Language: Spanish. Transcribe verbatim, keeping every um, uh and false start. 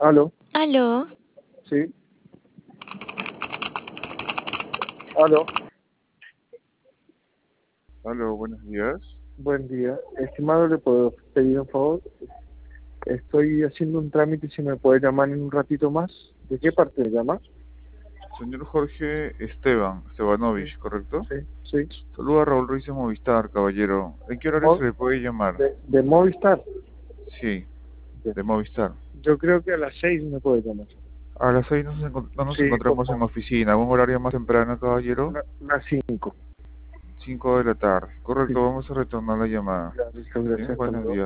Aló, Aló, sí, aló, Aló, buenos días. buen día. Estimado, ¿le puedo pedir un favor? Estoy haciendo un trámite, si me puede llamar en un ratito más. ¿De qué parte llama? Señor Jorge Esteban, Sí, Estebanovich, ¿correcto? sí, sí. Saluda a Raúl Ruiz de Movistar, caballero. ¿En qué horario se Mo- le puede llamar? de, de Movistar. Sí, Ya. de Movistar. Yo creo que a las seis me puede llamar. A las seis nos encon- no nos Sí, por encontramos en favor. oficina. ¿Un horario más temprano, caballero? La- Las cinco. Cinco de la tarde. Sí, Correcto, vamos a retornar la llamada. ya, listo, Bien, gracias, hasta buenos luego. días.